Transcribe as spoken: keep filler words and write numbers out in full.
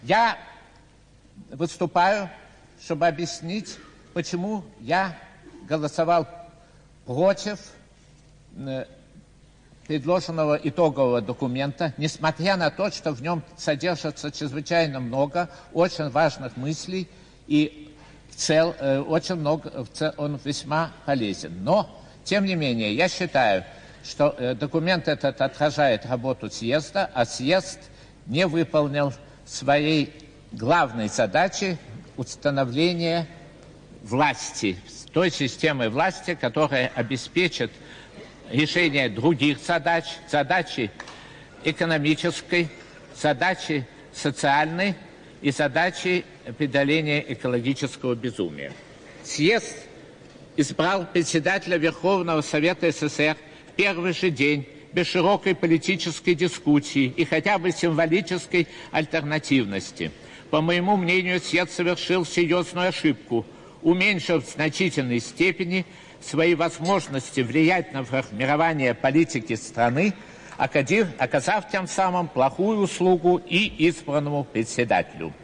Я выступаю, чтобы объяснить, почему я голосовал против предложенного итогового документа, несмотря на то, что в нем содержится чрезвычайно много очень важных мыслей и в цел, очень много, в цел, он весьма полезен. Но, тем не менее, я считаю, что документ этот отражает работу съезда, а съезд не выполнил своей главной задачи установления власти, той системы власти, которая обеспечит решение других задач, задачи экономической, задачи социальной и задачи преодоления экологического безумия. Съезд избрал председателя Верховного Совета СССР в первый же день без широкой политической дискуссии и хотя бы символической альтернативности. По моему мнению, съезд совершил серьезную ошибку, уменьшив в значительной степени свои возможности влиять на формирование политики страны, оказав тем самым плохую услугу и избранному председателю.